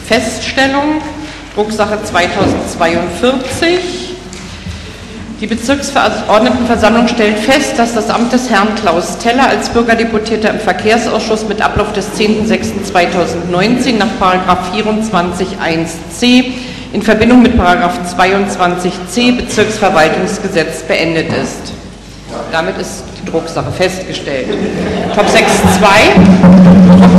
Feststellung, Drucksache 2042. Die Bezirksverordnetenversammlung stellt fest, dass das Amt des Herrn Klaus Teller als Bürgerdeputierter im Verkehrsausschuss mit Ablauf des 10.06.2019 nach § 24(1)c in Verbindung mit § 22c Bezirksverwaltungsgesetz beendet ist. Damit ist die Drucksache festgestellt. Top 6.2.